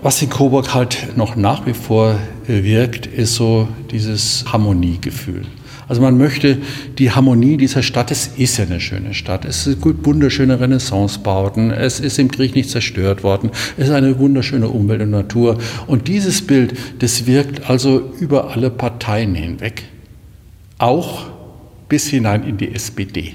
Was in Coburg halt noch nach wie vor wirkt, ist so dieses Harmoniegefühl. Also man möchte die Harmonie dieser Stadt, es ist ja eine schöne Stadt, es sind wunderschöne Renaissancebauten, es ist im Krieg nicht zerstört worden, es ist eine wunderschöne Umwelt und Natur. Und dieses Bild, das wirkt also über alle Parteien hinweg, auch bis hinein in die SPD.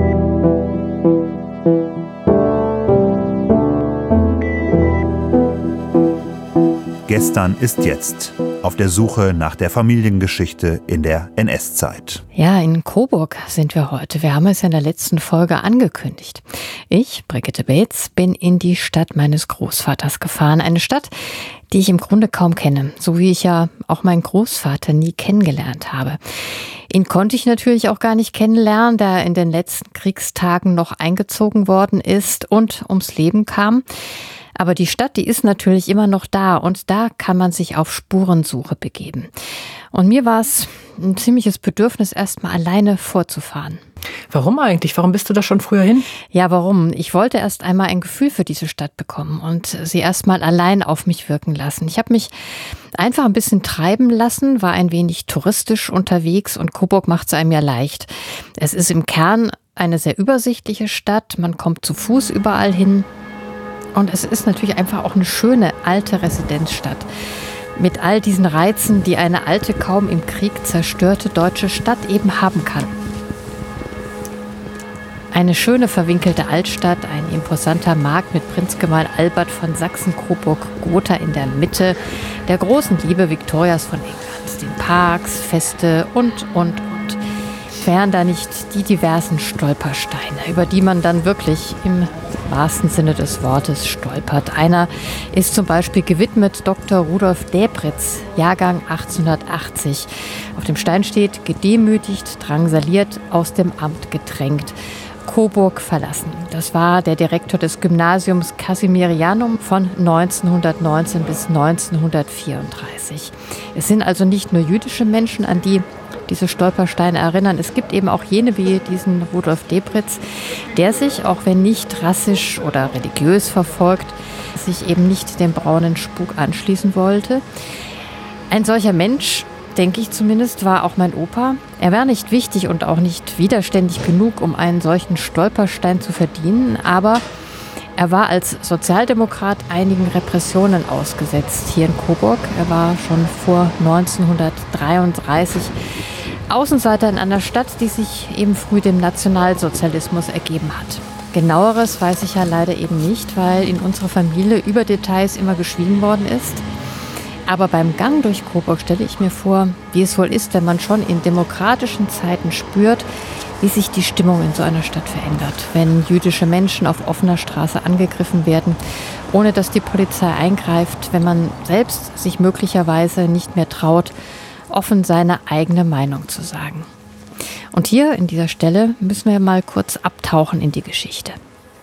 Gestern ist jetzt. Auf der Suche nach der Familiengeschichte in der NS-Zeit. Ja, in Coburg sind wir heute. Wir haben es ja in der letzten Folge angekündigt. Ich, Brigitte Beetz, bin in die Stadt meines Großvaters gefahren. Eine Stadt, die ich im Grunde kaum kenne. So wie ich ja auch meinen Großvater nie kennengelernt habe. Ihn konnte ich natürlich auch gar nicht kennenlernen, da er in den letzten Kriegstagen noch eingezogen worden ist und ums Leben kam. Aber die Stadt, die ist natürlich immer noch da und da kann man sich auf Spurensuche begeben. Und mir war es ein ziemliches Bedürfnis, erst mal alleine vorzufahren. Warum eigentlich? Warum bist du da schon früher hin? Ja, warum? Ich wollte erst einmal ein Gefühl für diese Stadt bekommen und sie erst mal allein auf mich wirken lassen. Ich habe mich einfach ein bisschen treiben lassen, war ein wenig touristisch unterwegs und Coburg macht es einem ja leicht. Es ist im Kern eine sehr übersichtliche Stadt, man kommt zu Fuß überall hin. Und es ist natürlich einfach auch eine schöne alte Residenzstadt. Mit all diesen Reizen, die eine alte, kaum im Krieg zerstörte deutsche Stadt eben haben kann. Eine schöne verwinkelte Altstadt, ein imposanter Markt mit Prinzgemahl Albert von Sachsen-Coburg-Gotha in der Mitte, der großen Liebe Viktorias von England, den Parks, Feste und. Wären da nicht die diversen Stolpersteine, über die man dann wirklich im wahrsten Sinne des Wortes stolpert. Einer ist zum Beispiel gewidmet Dr. Rudolf Däbritz, Jahrgang 1880. Auf dem Stein steht: gedemütigt, drangsaliert, aus dem Amt gedrängt, Coburg verlassen. Das war der Direktor des Gymnasiums Casimirianum von 1919 bis 1934. Es sind also nicht nur jüdische Menschen, an die diese Stolpersteine erinnern. Es gibt eben auch jene wie diesen Rudolf Däbritz, der sich, auch wenn nicht rassisch oder religiös verfolgt, sich eben nicht dem braunen Spuk anschließen wollte. Ein solcher Mensch, denke ich zumindest, war auch mein Opa. Er war nicht wichtig und auch nicht widerständig genug, um einen solchen Stolperstein zu verdienen, aber er war als Sozialdemokrat einigen Repressionen ausgesetzt hier in Coburg. Er war schon vor 1933 Außenseiter in einer Stadt, die sich eben früh dem Nationalsozialismus ergeben hat. Genaueres weiß ich ja leider eben nicht, weil in unserer Familie über Details immer geschwiegen worden ist. Aber beim Gang durch Coburg stelle ich mir vor, wie es wohl ist, wenn man schon in demokratischen Zeiten spürt, wie sich die Stimmung in so einer Stadt verändert, wenn jüdische Menschen auf offener Straße angegriffen werden, ohne dass die Polizei eingreift, wenn man selbst sich möglicherweise nicht mehr traut, offen seine eigene Meinung zu sagen. Und hier in dieser Stelle müssen wir mal kurz abtauchen in die Geschichte.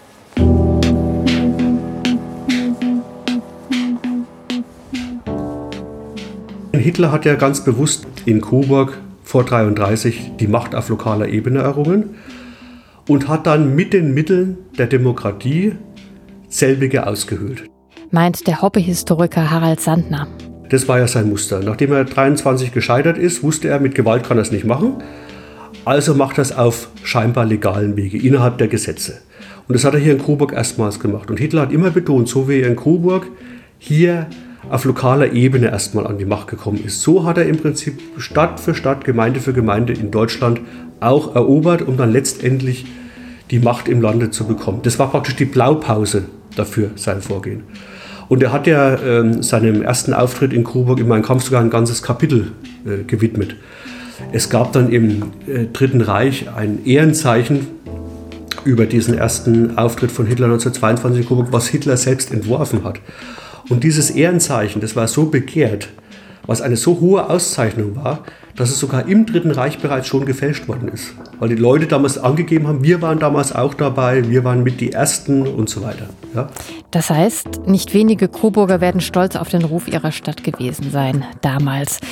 Hitler hat ja ganz bewusst in Coburg vor 1933 die Macht auf lokaler Ebene errungen und hat dann mit den Mitteln der Demokratie selbige ausgehöhlt. Meint der Hobbyhistoriker Harald Sandner. Das war ja sein Muster. Nachdem er 1923 gescheitert ist, wusste er, mit Gewalt kann er es nicht machen. Also macht er es auf scheinbar legalen Wege, innerhalb der Gesetze. Und das hat er hier in Coburg erstmals gemacht. Und Hitler hat immer betont, so wie er in Coburg hier auf lokaler Ebene erstmal an die Macht gekommen ist. So hat er im Prinzip Stadt für Stadt, Gemeinde für Gemeinde in Deutschland auch erobert, um dann letztendlich die Macht im Lande zu bekommen. Das war praktisch die Blaupause dafür, sein Vorgehen. Und er hat ja seinem ersten Auftritt in Coburg in Mein Kampf sogar ein ganzes Kapitel gewidmet. Es gab dann im Dritten Reich ein Ehrenzeichen über diesen ersten Auftritt von Hitler 1922 in Coburg, was Hitler selbst entworfen hat. Und dieses Ehrenzeichen, das war so begehrt, was eine so hohe Auszeichnung war, dass es sogar im Dritten Reich bereits schon gefälscht worden ist. Weil die Leute damals angegeben haben, wir waren damals auch dabei, wir waren mit die Ersten und so weiter. Ja? Das heißt, nicht wenige Coburger werden stolz auf den Ruf ihrer Stadt gewesen sein, damals.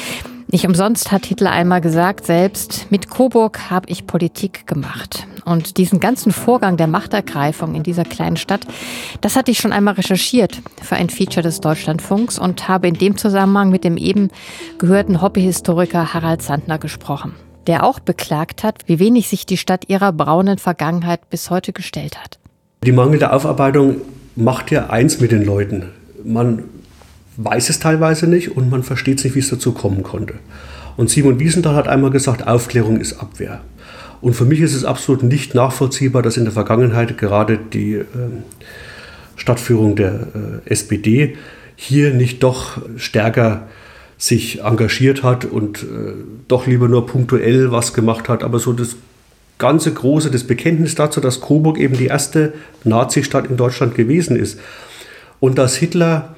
Nicht umsonst hat Hitler einmal gesagt selbst, mit Coburg habe ich Politik gemacht. Und diesen ganzen Vorgang der Machtergreifung in dieser kleinen Stadt, das hatte ich schon einmal recherchiert für ein Feature des Deutschlandfunks und habe in dem Zusammenhang mit dem eben gehörten Hobbyhistoriker Harald Sandner gesprochen, der auch beklagt hat, wie wenig sich die Stadt ihrer braunen Vergangenheit bis heute gestellt hat. Die mangelnde Aufarbeitung macht ja eins mit den Leuten. Man weiß es teilweise nicht und man versteht nicht, wie es dazu kommen konnte. Und Simon Wiesenthal hat einmal gesagt, Aufklärung ist Abwehr. Und für mich ist es absolut nicht nachvollziehbar, dass in der Vergangenheit gerade die Stadtführung der SPD hier nicht doch stärker sich engagiert hat und doch lieber nur punktuell was gemacht hat. Aber so das ganze Große, das Bekenntnis dazu, dass Coburg eben die erste Nazi-Stadt in Deutschland gewesen ist und dass Hitler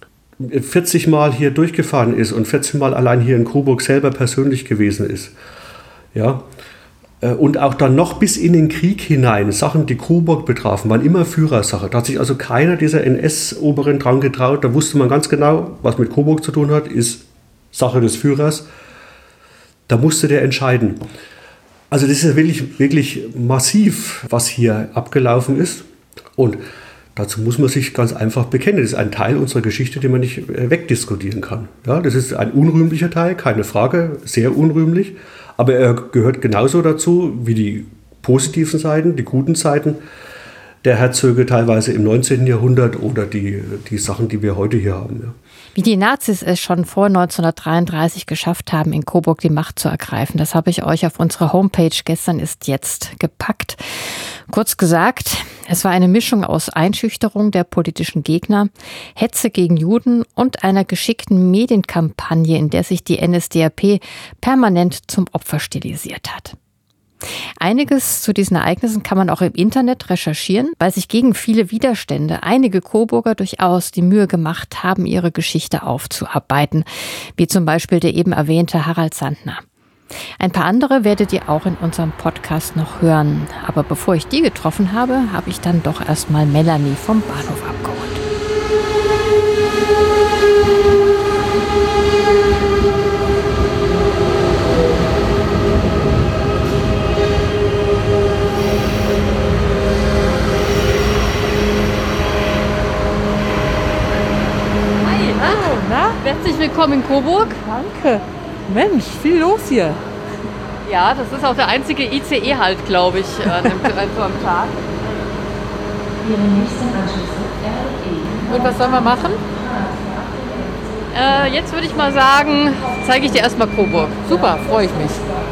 40 Mal hier durchgefahren ist und 14 Mal allein hier in Coburg selber persönlich gewesen ist. Ja? Und auch dann noch bis in den Krieg hinein Sachen, die Coburg betrafen, waren immer Führersache. Da hat sich also keiner dieser NS-Oberen dran getraut. Da wusste man ganz genau, was mit Coburg zu tun hat, ist Sache des Führers. Da musste der entscheiden. Also das ist wirklich, wirklich massiv, was hier abgelaufen ist. Und dazu muss man sich ganz einfach bekennen. Das ist ein Teil unserer Geschichte, den man nicht wegdiskutieren kann. Ja, das ist ein unrühmlicher Teil, keine Frage, sehr unrühmlich. Aber er gehört genauso dazu wie die positiven Seiten, die guten Seiten der Herzöge teilweise im 19. Jahrhundert oder die Sachen, die wir heute hier haben. Ja. Wie die Nazis es schon vor 1933 geschafft haben, in Coburg die Macht zu ergreifen, das habe ich euch auf unserer Homepage Gestern ist jetzt gepackt. Kurz gesagt, es war eine Mischung aus Einschüchterung der politischen Gegner, Hetze gegen Juden und einer geschickten Medienkampagne, in der sich die NSDAP permanent zum Opfer stilisiert hat. Einiges zu diesen Ereignissen kann man auch im Internet recherchieren, weil sich gegen viele Widerstände einige Coburger durchaus die Mühe gemacht haben, ihre Geschichte aufzuarbeiten, wie zum Beispiel der eben erwähnte Harald Sandner. Ein paar andere werdet ihr auch in unserem Podcast noch hören. Aber bevor ich die getroffen habe, habe ich dann doch erstmal Melanie vom Bahnhof abgeholt. Herzlich willkommen in Coburg. Danke. Mensch, viel los hier. Ja, das ist auch der einzige ICE halt, glaube ich, so am Tag. Und was sollen wir machen? Jetzt würde ich mal sagen, zeige ich dir erstmal Coburg. Super, freue ich mich.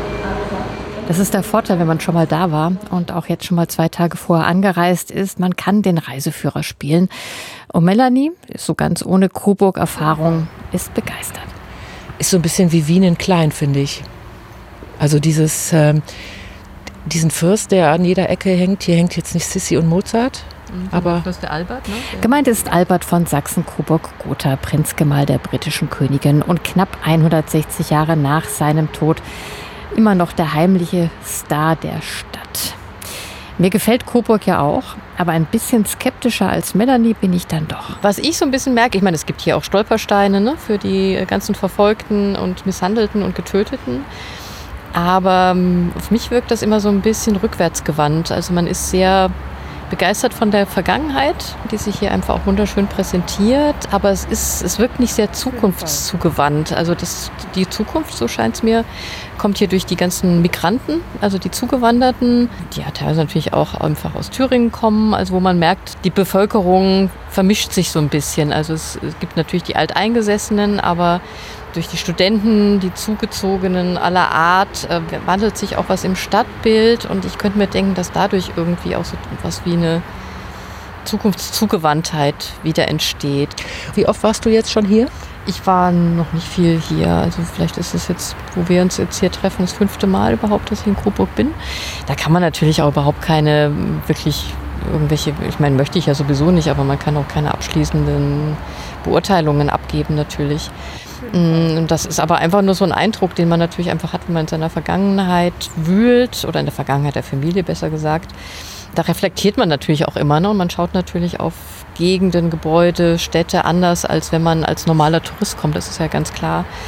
Das ist der Vorteil, wenn man schon mal da war und auch jetzt schon mal 2 Tage vorher angereist ist. Man kann den Reiseführer spielen. Und Melanie, ist so ganz ohne Coburg-Erfahrung, ist begeistert. Ist so ein bisschen wie Wien in klein, finde ich. Also diesen Fürst, der an jeder Ecke hängt. Hier hängt jetzt nicht Sissi und Mozart. Aber das ist der Albert, ne? Gemeint ist Albert von Sachsen-Coburg-Gotha, Prinzgemahl der britischen Königin und knapp 160 Jahre nach seinem Tod immer noch der heimliche Star der Stadt. Mir gefällt Coburg ja auch, aber ein bisschen skeptischer als Melanie bin ich dann doch. Was ich so ein bisschen merke, ich meine, es gibt hier auch Stolpersteine, ne, für die ganzen Verfolgten und Misshandelten und Getöteten. Aber auf mich wirkt das immer so ein bisschen rückwärtsgewandt. Also man ist sehr begeistert von der Vergangenheit, die sich hier einfach auch wunderschön präsentiert. Aber es wirkt nicht sehr zukunftszugewandt. Also die Zukunft, so scheint es mir, kommt hier durch die ganzen Migranten, also die Zugewanderten, die ja teilweise natürlich auch einfach aus Thüringen kommen, also wo man merkt, die Bevölkerung vermischt sich so ein bisschen. Also es gibt natürlich die Alteingesessenen, aber durch die Studenten, die Zugezogenen aller Art, wandelt sich auch was im Stadtbild und ich könnte mir denken, dass dadurch irgendwie auch so etwas wie eine Zukunftszugewandtheit wieder entsteht. Wie oft warst du jetzt schon hier? Ich war noch nicht viel hier, also vielleicht ist es jetzt, wo wir uns jetzt hier treffen, das 5. Mal überhaupt, dass ich in Coburg bin. Da kann man natürlich auch überhaupt keine wirklich irgendwelche, ich meine, möchte ich ja sowieso nicht, aber man kann auch keine abschließenden Beurteilungen abgeben natürlich. Das ist aber einfach nur so ein Eindruck, den man natürlich einfach hat, wenn man in seiner Vergangenheit wühlt oder in der Vergangenheit der Familie besser gesagt. Da reflektiert man natürlich auch immer, ne? Und man schaut natürlich auf Gegenden, Gebäude, Städte anders, als wenn man als normaler Tourist kommt. Das ist ja ganz klar.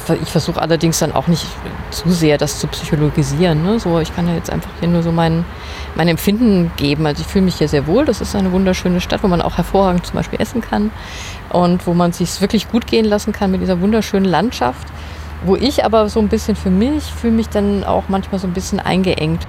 Ich versuche allerdings dann auch nicht zu sehr das zu psychologisieren. Ne? So, ich kann ja jetzt einfach hier nur so mein Empfinden geben. Also ich fühle mich hier sehr wohl. Das ist eine wunderschöne Stadt, wo man auch hervorragend zum Beispiel essen kann und wo man es sich wirklich gut gehen lassen kann mit dieser wunderschönen Landschaft. Wo ich aber so ein bisschen fühle mich dann auch manchmal so ein bisschen eingeengt.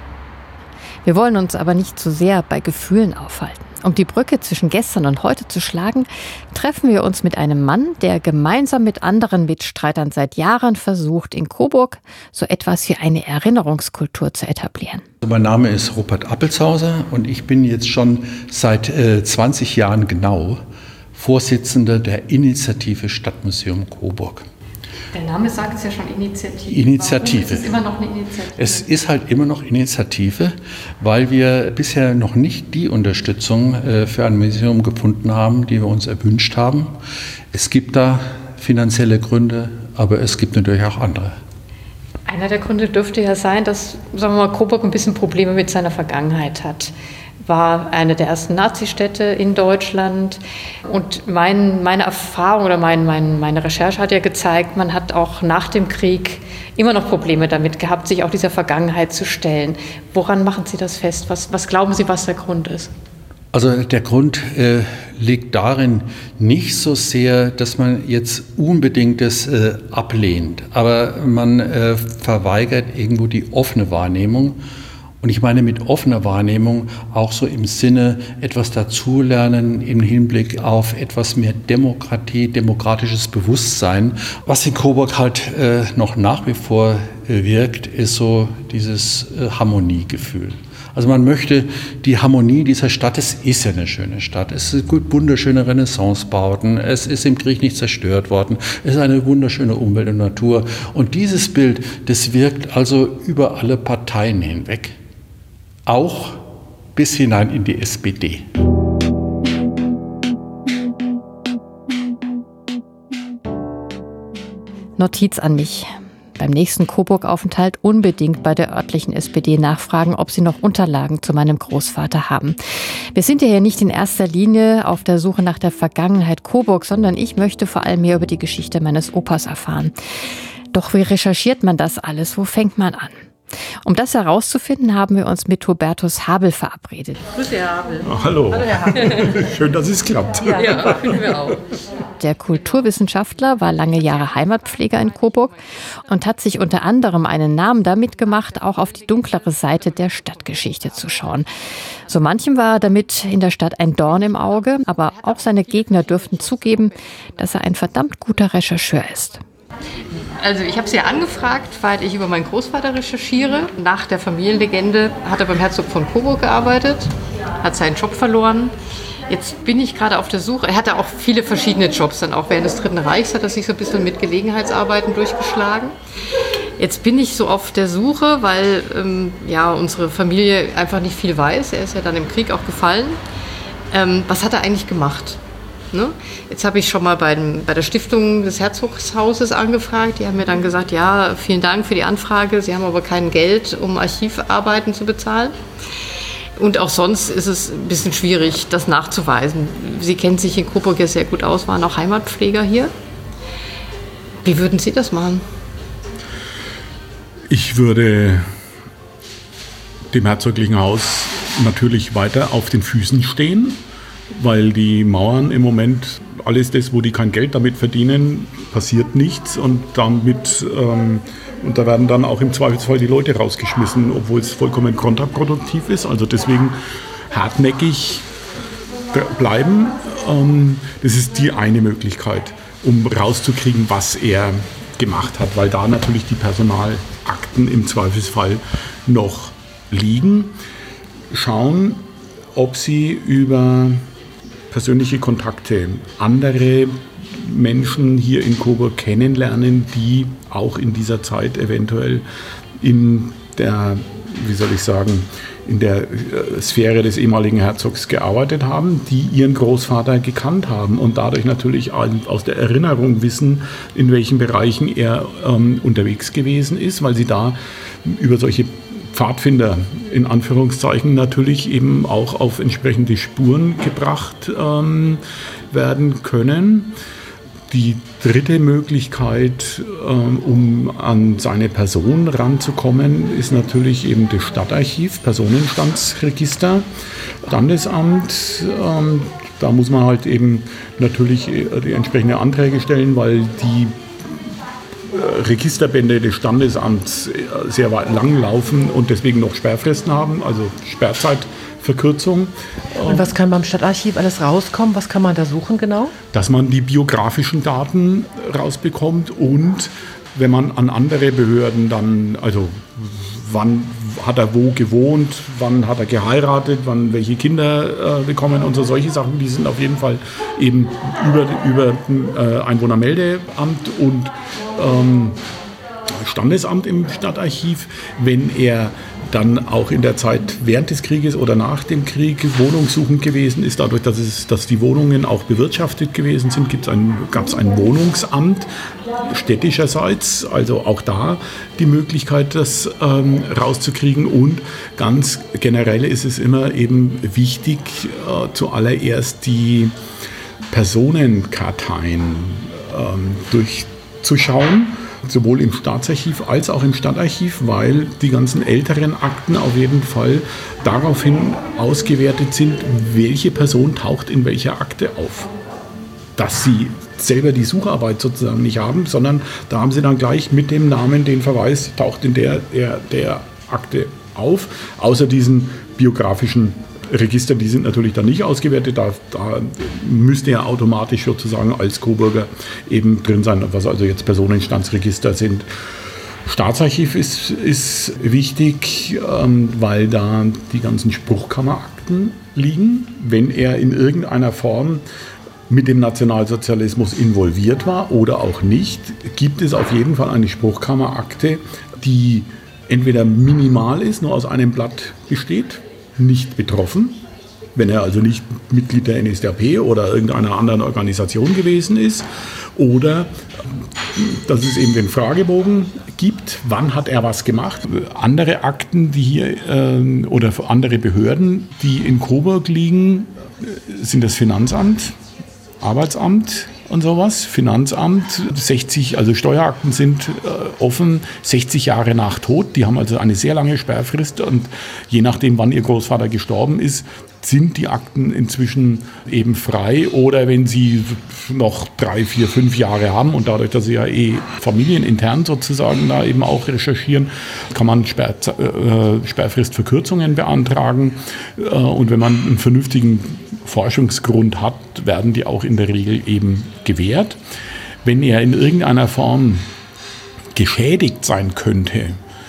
Wir wollen uns aber nicht zu sehr bei Gefühlen aufhalten. Um die Brücke zwischen gestern und heute zu schlagen, treffen wir uns mit einem Mann, der gemeinsam mit anderen Mitstreitern seit Jahren versucht, in Coburg so etwas wie eine Erinnerungskultur zu etablieren. Mein Name ist Rupert Appelshauser und ich bin jetzt schon seit 20 Jahren genau Vorsitzender der Initiative Stadtmuseum Coburg. Der Name sagt es ja schon, Initiative. Initiative. Warum ist es immer noch eine Initiative? Es ist halt immer noch Initiative, weil wir bisher noch nicht die Unterstützung für ein Museum gefunden haben, die wir uns erwünscht haben. Es gibt da finanzielle Gründe, aber es gibt natürlich auch andere. Einer der Gründe dürfte ja sein, dass, sagen wir mal, Coburg ein bisschen Probleme mit seiner Vergangenheit hat. War eine der ersten Nazistädte in Deutschland. Und meine Erfahrung oder meine Recherche hat ja gezeigt, man hat auch nach dem Krieg immer noch Probleme damit gehabt, sich auch dieser Vergangenheit zu stellen. Woran machen Sie das fest? Was glauben Sie, was der Grund ist? Also der Grund liegt darin nicht so sehr, dass man jetzt unbedingt das ablehnt, aber man verweigert irgendwo die offene Wahrnehmung. Und ich meine mit offener Wahrnehmung auch so im Sinne etwas dazulernen im Hinblick auf etwas mehr Demokratie, demokratisches Bewusstsein. Was in Coburg halt noch nach wie vor wirkt, ist so dieses Harmoniegefühl. Also man möchte die Harmonie dieser Stadt, es ist ja eine schöne Stadt, es sind wunderschöne Renaissancebauten, es ist im Krieg nicht zerstört worden, es ist eine wunderschöne Umwelt und Natur. Und dieses Bild, das wirkt also über alle Parteien hinweg. Auch bis hinein in die SPD. Notiz an mich. Beim nächsten Coburg-Aufenthalt unbedingt bei der örtlichen SPD nachfragen, ob sie noch Unterlagen zu meinem Großvater haben. Wir sind ja hier nicht in erster Linie auf der Suche nach der Vergangenheit Coburg, sondern ich möchte vor allem mehr über die Geschichte meines Opas erfahren. Doch wie recherchiert man das alles? Wo fängt man an? Um das herauszufinden, haben wir uns mit Hubertus Habel verabredet. Grüße, Herr Habel. Hallo. Hallo, Herr Habel. Schön, dass es klappt. Ja, finden wir auch. Der Kulturwissenschaftler war lange Jahre Heimatpfleger in Coburg und hat sich unter anderem einen Namen damit gemacht, auch auf die dunklere Seite der Stadtgeschichte zu schauen. So manchem war damit in der Stadt ein Dorn im Auge, aber auch seine Gegner dürften zugeben, dass er ein verdammt guter Rechercheur ist. Also ich habe Sie ja angefragt, weil ich über meinen Großvater recherchiere. Nach der Familienlegende hat er beim Herzog von Coburg gearbeitet, hat seinen Job verloren. Jetzt bin ich gerade auf der Suche. Er hatte auch viele verschiedene Jobs, dann auch während des Dritten Reichs hat er sich so ein bisschen mit Gelegenheitsarbeiten durchgeschlagen. Jetzt bin ich so auf der Suche, weil unsere Familie einfach nicht viel weiß. Er ist ja dann im Krieg auch gefallen. Was hat er eigentlich gemacht? Ne? Jetzt habe ich schon mal bei der Stiftung des Herzogshauses angefragt. Die haben mir dann gesagt, ja, vielen Dank für die Anfrage. Sie haben aber kein Geld, um Archivarbeiten zu bezahlen. Und auch sonst ist es ein bisschen schwierig, das nachzuweisen. Sie kennen sich in Coburg ja sehr gut aus, waren auch Heimatpfleger hier. Wie würden Sie das machen? Ich würde dem herzoglichen Haus natürlich weiter auf den Füßen stehen, weil die Mauern im Moment, alles das, wo die kein Geld damit verdienen, passiert nichts und da werden dann auch im Zweifelsfall die Leute rausgeschmissen, obwohl es vollkommen kontraproduktiv ist. Also deswegen hartnäckig bleiben. Das ist die eine Möglichkeit, um rauszukriegen, was er gemacht hat, weil da natürlich die Personalakten im Zweifelsfall noch liegen. Schauen, ob sie über persönliche Kontakte andere Menschen hier in Coburg kennenlernen, die auch in dieser Zeit eventuell in der, in der Sphäre des ehemaligen Herzogs gearbeitet haben, die ihren Großvater gekannt haben und dadurch natürlich aus der Erinnerung wissen, in welchen Bereichen er unterwegs gewesen ist, weil sie da über solche Pfadfinder in Anführungszeichen natürlich eben auch auf entsprechende Spuren gebracht werden können. Die dritte Möglichkeit, um an seine Person ranzukommen, ist natürlich eben das Stadtarchiv, Personenstandsregister, Standesamt. Da muss man halt eben natürlich die entsprechenden Anträge stellen, weil die Registerbände des Standesamts sehr lang laufen und deswegen noch Sperrfristen haben, also Sperrzeitverkürzung. Und was kann beim Stadtarchiv alles rauskommen? Was kann man da suchen genau? Dass man die biografischen Daten rausbekommt und wenn man an andere Behörden dann, also wann hat er wo gewohnt, wann hat er geheiratet, wann welche Kinder bekommen und so solche Sachen, die sind auf jeden Fall eben über Einwohnermeldeamt und Standesamt im Stadtarchiv. Wenn er dann auch in der Zeit während des Krieges oder nach dem Krieg wohnungssuchend gewesen ist, dadurch, dass die Wohnungen auch bewirtschaftet gewesen sind, gab es ein Wohnungsamt städtischerseits, also auch da die Möglichkeit, das rauszukriegen. Und ganz generell ist es immer eben wichtig, zuallererst die Personenkarteien durchzuschauen, sowohl im Staatsarchiv als auch im Stadtarchiv, weil die ganzen älteren Akten auf jeden Fall daraufhin ausgewertet sind, welche Person taucht in welcher Akte auf. Dass sie selber die Sucharbeit sozusagen nicht haben, sondern da haben sie dann gleich mit dem Namen den Verweis, taucht in der Akte auf, außer diesen biografischen Register, die sind natürlich dann nicht ausgewertet, da müsste er automatisch sozusagen als Coburger eben drin sein, was also jetzt Personenstandsregister sind. Staatsarchiv ist wichtig, weil da die ganzen Spruchkammerakten liegen. Wenn er in irgendeiner Form mit dem Nationalsozialismus involviert war oder auch nicht, gibt es auf jeden Fall eine Spruchkammerakte, die entweder minimal ist, nur aus einem Blatt besteht, nicht betroffen, wenn er also nicht Mitglied der NSDAP oder irgendeiner anderen Organisation gewesen ist, oder dass es eben den Fragebogen gibt, wann hat er was gemacht. Andere Akten, die hier oder andere Behörden, die in Coburg liegen, sind das Finanzamt, Arbeitsamt und sowas. Finanzamt, 60, also Steuerakten sind offen 60 Jahre nach Tod. Die haben also eine sehr lange Sperrfrist und je nachdem, wann ihr Großvater gestorben ist, sind die Akten inzwischen eben frei. Oder wenn sie noch 3, 4, 5 Jahre haben und dadurch, dass sie ja familienintern sozusagen da eben auch recherchieren, kann man Sperrfristverkürzungen beantragen. Und wenn man einen vernünftigen Forschungsgrund hat, werden die auch in der Regel eben gewährt. Wenn er in irgendeiner Form geschädigt sein könnte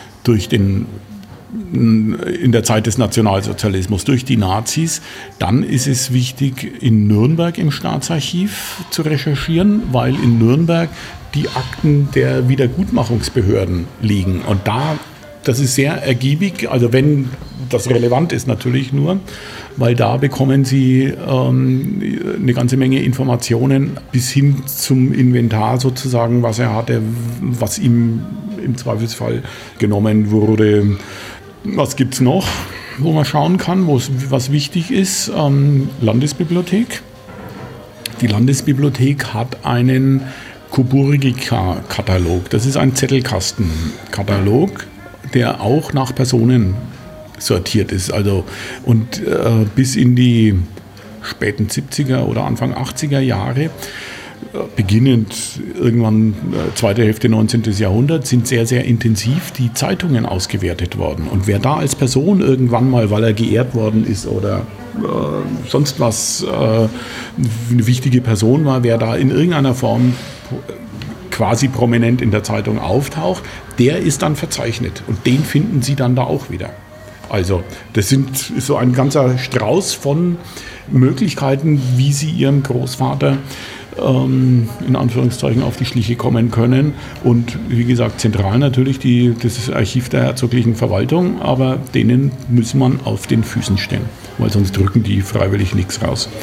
in der Zeit des Nationalsozialismus durch die Nazis, dann ist es wichtig, in Nürnberg im Staatsarchiv zu recherchieren, weil in Nürnberg die Akten der Wiedergutmachungsbehörden liegen. Und das ist sehr ergiebig, also wenn das relevant ist natürlich nur, weil da bekommen Sie eine ganze Menge Informationen bis hin zum Inventar sozusagen, was er hatte, was ihm im Zweifelsfall genommen wurde. Was gibt es noch, wo man schauen kann, was wichtig ist? Landesbibliothek. Die Landesbibliothek hat einen Coburgica-Katalog. Das ist ein Zettelkastenkatalog, der auch nach Personen sortiert ist. Also, und bis in die späten 70er oder Anfang 80er Jahre, beginnend irgendwann zweite Hälfte 19. Jahrhundert, sind sehr, sehr intensiv die Zeitungen ausgewertet worden. Und wer da als Person irgendwann mal, weil er geehrt worden ist oder sonst was, eine wichtige Person war, wer da in irgendeiner Form quasi prominent in der Zeitung auftaucht, der ist dann verzeichnet. Und den finden Sie dann da auch wieder. Also das ist so ein ganzer Strauß von Möglichkeiten, wie Sie Ihrem Großvater in Anführungszeichen auf die Schliche kommen können. Und wie gesagt, zentral natürlich das Archiv der herzoglichen Verwaltung, aber denen muss man auf den Füßen stehen, weil sonst drücken die freiwillig nichts raus.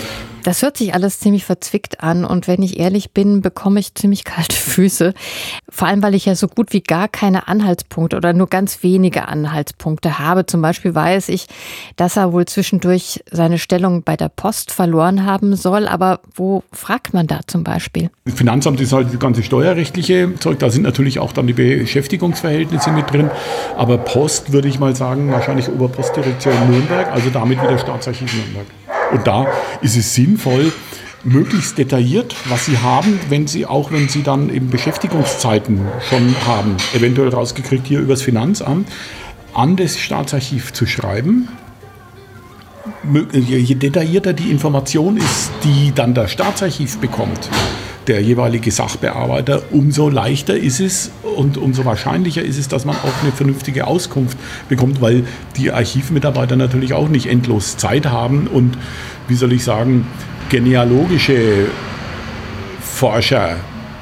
Das hört sich alles ziemlich verzwickt an und wenn ich ehrlich bin, bekomme ich ziemlich kalte Füße. Vor allem, weil ich ja so gut wie gar keine Anhaltspunkte oder nur ganz wenige Anhaltspunkte habe. Zum Beispiel weiß ich, dass er wohl zwischendurch seine Stellung bei der Post verloren haben soll. Aber wo fragt man da zum Beispiel? Das Finanzamt ist halt das ganze steuerrechtliche Zeug. Da sind natürlich auch dann die Beschäftigungsverhältnisse mit drin. Aber Post würde ich mal sagen, wahrscheinlich Oberpostdirektion Nürnberg, also damit wieder Staatsarchiv Nürnberg. Und da ist es sinnvoll, möglichst detailliert, was Sie haben, wenn Sie dann eben Beschäftigungszeiten schon haben, eventuell rausgekriegt hier übers Finanzamt, an das Staatsarchiv zu schreiben. Je detaillierter die Information ist, die dann das Staatsarchiv bekommt, der jeweilige Sachbearbeiter, umso leichter ist es und umso wahrscheinlicher ist es, dass man auch eine vernünftige Auskunft bekommt, weil die Archivmitarbeiter natürlich auch nicht endlos Zeit haben und, wie soll ich sagen, genealogische Forscher,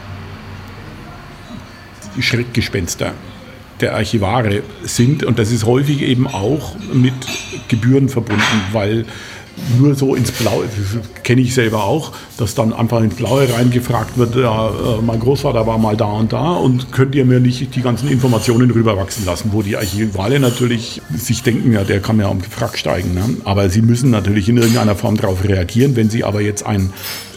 die Schreckgespenster der Archivare sind. Und das ist häufig eben auch mit Gebühren verbunden, weil nur so ins Blaue, das kenne ich selber auch, dass dann einfach ins Blaue reingefragt wird, ja, mein Großvater war mal da und könnt ihr mir nicht die ganzen Informationen rüberwachsen lassen, wo die Archivale natürlich sich denken, ja, der kann ja am Frack steigen. Ne? Aber sie müssen natürlich in irgendeiner Form darauf reagieren. Wenn sie aber jetzt ein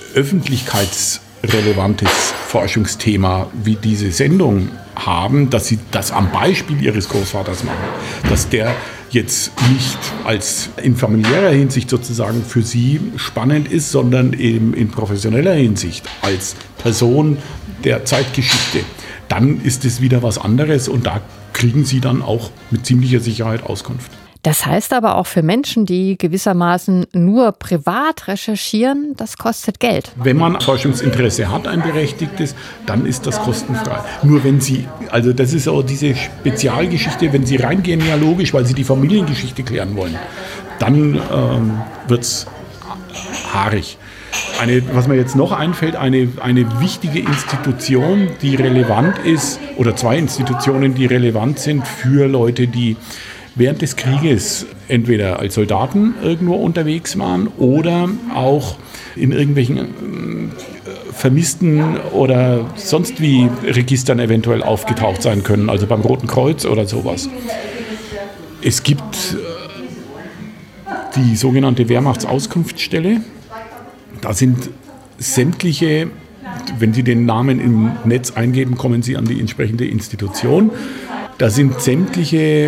öffentlichkeitsrelevantes Forschungsthema wie diese Sendung haben, dass sie das am Beispiel ihres Großvaters machen, dass der jetzt nicht als in familiärer Hinsicht sozusagen für sie spannend ist, sondern eben in professioneller Hinsicht als Person der Zeitgeschichte, dann ist es wieder was anderes und da kriegen sie dann auch mit ziemlicher Sicherheit Auskunft. Das heißt aber auch für Menschen, die gewissermaßen nur privat recherchieren, das kostet Geld. Wenn man Forschungsinteresse hat, ein berechtigtes, dann ist das kostenfrei. Nur wenn Sie, also das ist auch diese Spezialgeschichte, wenn Sie rein genealogisch, weil Sie die Familiengeschichte klären wollen, dann wird es haarig. Was mir jetzt noch einfällt, eine wichtige Institution, die relevant ist, oder zwei Institutionen, die relevant sind für Leute, die während des Krieges entweder als Soldaten irgendwo unterwegs waren oder auch in irgendwelchen Vermissten oder sonst wie Registern eventuell aufgetaucht sein können, also beim Roten Kreuz oder sowas. Es gibt die sogenannte Wehrmachtsauskunftsstelle. Da sind sämtliche, wenn Sie den Namen im Netz eingeben, kommen Sie an die entsprechende Institution. Da sind sämtliche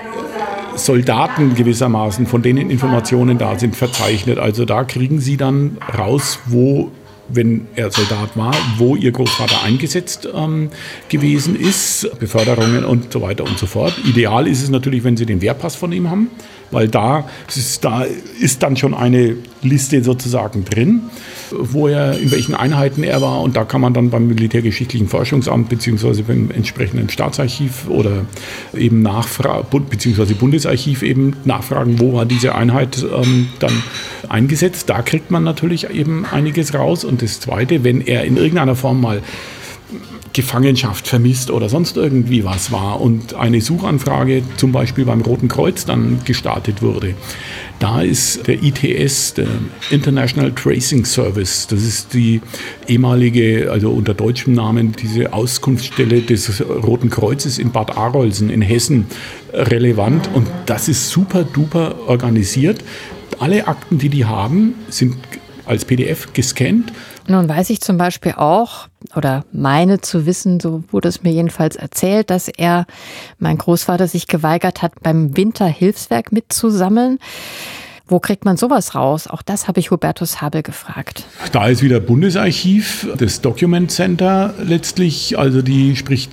Soldaten gewissermaßen, von denen Informationen da sind, verzeichnet. Also da kriegen Sie dann raus, wo, wenn er Soldat war, wo Ihr Großvater eingesetzt gewesen ist, Beförderungen und so weiter und so fort. Ideal ist es natürlich, wenn Sie den Wehrpass von ihm haben, weil da ist dann schon eine Liste sozusagen drin, wo in welchen Einheiten er war, und da kann man dann beim Militärgeschichtlichen Forschungsamt beziehungsweise beim entsprechenden Staatsarchiv oder eben beziehungsweise Bundesarchiv eben nachfragen, wo war diese Einheit dann eingesetzt. Da kriegt man natürlich eben einiges raus. Und das Zweite, wenn er in irgendeiner Form mal Gefangenschaft vermisst oder sonst irgendwie was war und eine Suchanfrage zum Beispiel beim Roten Kreuz dann gestartet wurde, da ist der ITS, der International Tracing Service, das ist die ehemalige, also unter deutschem Namen, diese Auskunftsstelle des Roten Kreuzes in Bad Arolsen in Hessen relevant, und das ist super duper organisiert. Alle Akten, die haben, sind als PDF gescannt. Nun weiß ich zum Beispiel auch, oder meine zu wissen, so wurde es mir jedenfalls erzählt, dass mein Großvater sich geweigert hat, beim Winterhilfswerk mitzusammeln. Wo kriegt man sowas raus? Auch das habe ich Hubertus Habel gefragt. Da ist wieder Bundesarchiv, das Document Center letztlich, also die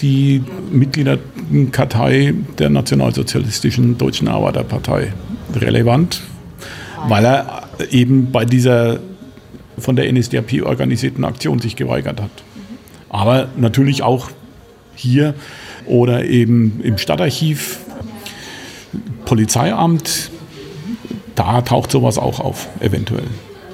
Mitgliederkartei der Nationalsozialistischen Deutschen Arbeiterpartei relevant, weil er eben bei dieser von der NSDAP organisierten Aktion sich geweigert hat. Aber natürlich auch hier oder eben im Stadtarchiv, Polizeiamt, da taucht sowas auch auf, eventuell.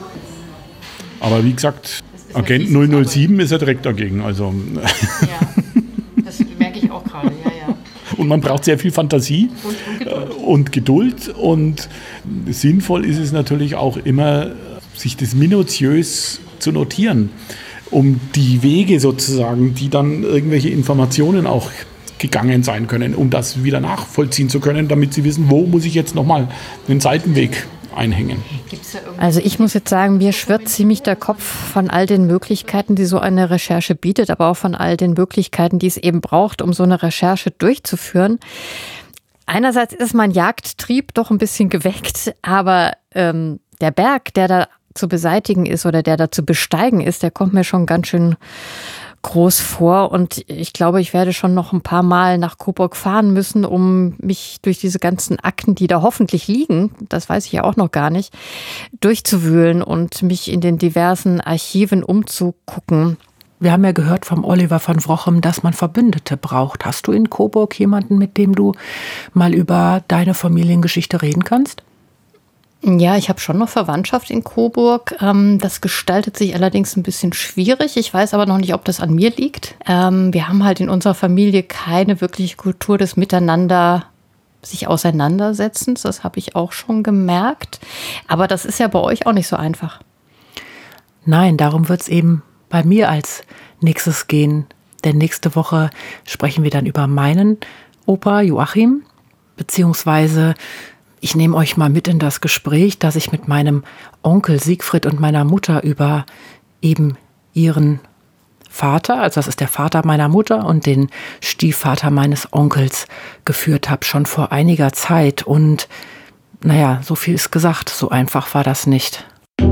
Aber wie gesagt, Agent 007 ist ja direkt dagegen. Also. Ja, das merke ich auch gerade, ja. Und man braucht sehr viel Fantasie und Geduld. Und sinnvoll ist es natürlich auch immer, sich das minutiös zu notieren, um die Wege sozusagen, die dann irgendwelche Informationen auch gegangen sein können, um das wieder nachvollziehen zu können, damit sie wissen, wo muss ich jetzt nochmal einen Seitenweg einhängen. Also ich muss jetzt sagen, mir schwirrt ziemlich der Kopf von all den Möglichkeiten, die so eine Recherche bietet, aber auch von all den Möglichkeiten, die es eben braucht, um so eine Recherche durchzuführen. Einerseits ist mein Jagdtrieb doch ein bisschen geweckt, aber der Berg, der da zu beseitigen ist oder der da zu besteigen ist, der kommt mir schon ganz schön groß vor und ich glaube, ich werde schon noch ein paar Mal nach Coburg fahren müssen, um mich durch diese ganzen Akten, die da hoffentlich liegen, das weiß ich ja auch noch gar nicht, durchzuwühlen und mich in den diversen Archiven umzugucken. Wir haben ja gehört vom Oliver von Wrochem, dass man Verbündete braucht. Hast du in Coburg jemanden, mit dem du mal über deine Familiengeschichte reden kannst? Ja, ich habe schon noch Verwandtschaft in Coburg. Das gestaltet sich allerdings ein bisschen schwierig. Ich weiß aber noch nicht, ob das an mir liegt. Wir haben halt in unserer Familie keine wirkliche Kultur des Miteinander sich Auseinandersetzens. Das habe ich auch schon gemerkt. Aber das ist ja bei euch auch nicht so einfach. Nein, darum wird es eben bei mir als nächstes gehen. Denn nächste Woche sprechen wir dann über meinen Opa Joachim, beziehungsweise ich nehme euch mal mit in das Gespräch, das ich mit meinem Onkel Siegfried und meiner Mutter über eben ihren Vater, also das ist der Vater meiner Mutter und den Stiefvater meines Onkels geführt habe, schon vor einiger Zeit. Und naja, so viel ist gesagt, so einfach war das nicht.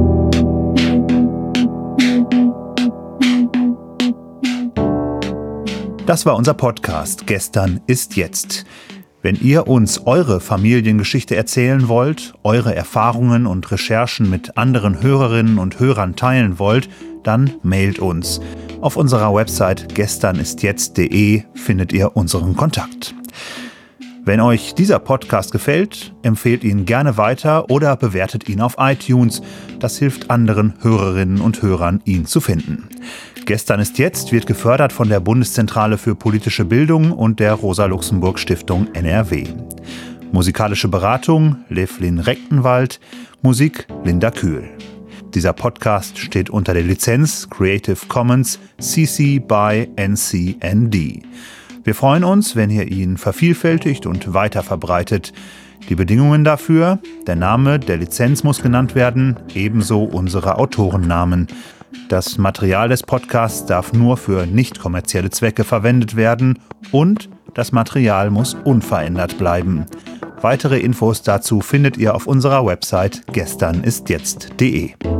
Das war unser Podcast Gestern ist jetzt. Wenn ihr uns eure Familiengeschichte erzählen wollt, eure Erfahrungen und Recherchen mit anderen Hörerinnen und Hörern teilen wollt, dann mailt uns. Auf unserer Website gesternistjetzt.de findet ihr unseren Kontakt. Wenn euch dieser Podcast gefällt, empfehlt ihn gerne weiter oder bewertet ihn auf iTunes. Das hilft anderen Hörerinnen und Hörern, ihn zu finden. Gestern ist jetzt wird gefördert von der Bundeszentrale für politische Bildung und der Rosa-Luxemburg-Stiftung NRW. Musikalische Beratung Livlin Rechtenwald, Musik Linda Kühl. Dieser Podcast steht unter der Lizenz Creative Commons CC by NC-ND. Wir freuen uns, wenn ihr ihn vervielfältigt und weiter verbreitet. Die Bedingungen dafür: der Name der Lizenz muss genannt werden, ebenso unsere Autorennamen. Das Material des Podcasts darf nur für nicht kommerzielle Zwecke verwendet werden und das Material muss unverändert bleiben. Weitere Infos dazu findet ihr auf unserer Website gesternistjetzt.de.